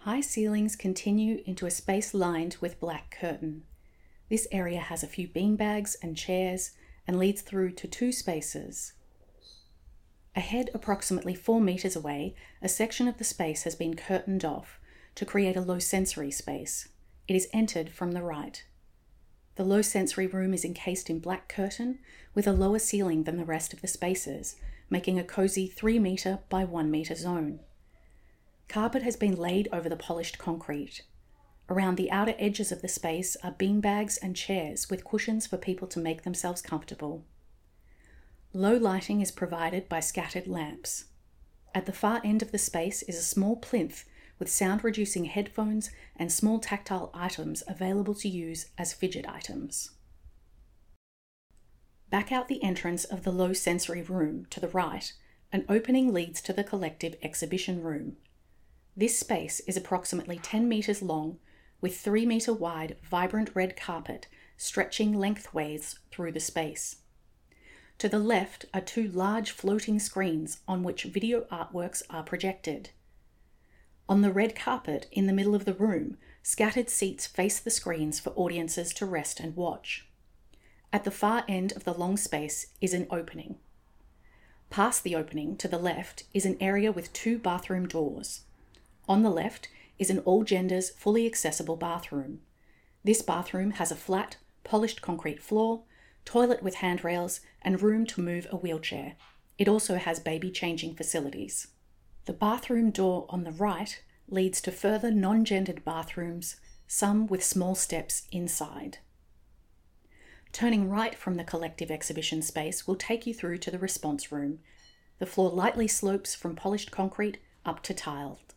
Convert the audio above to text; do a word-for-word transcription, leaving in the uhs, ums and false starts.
High ceilings continue into a space lined with black curtain. This area has a few beanbags and chairs and leads through to two spaces. Ahead, approximately four metres away, a section of the space has been curtained off to create a low sensory space. It is entered from the right. The low sensory room is encased in black curtain with a lower ceiling than the rest of the spaces, making a cosy three metre by one metre zone. Carpet has been laid over the polished concrete. Around the outer edges of the space are beanbags and chairs with cushions for people to make themselves comfortable. Low lighting is provided by scattered lamps. At the far end of the space is a small plinth with sound-reducing headphones and small tactile items available to use as fidget items. Back out the entrance of the low sensory room to the right, an opening leads to the collective exhibition room. This space is approximately ten metres long with three metre wide vibrant red carpet stretching lengthways through the space. To the left are two large floating screens on which video artworks are projected. On the red carpet in the middle of the room, scattered seats face the screens for audiences to rest and watch. At the far end of the long space is an opening. Past the opening, to the left, is an area with two bathroom doors. On the left is an all-genders, fully accessible bathroom. This bathroom has a flat, polished concrete floor, toilet with handrails, and room to move a wheelchair. It also has baby changing facilities. The bathroom door on the right leads to further non-gendered bathrooms, some with small steps inside. Turning right from the collective exhibition space will take you through to the response room. The floor lightly slopes from polished concrete up to tiled.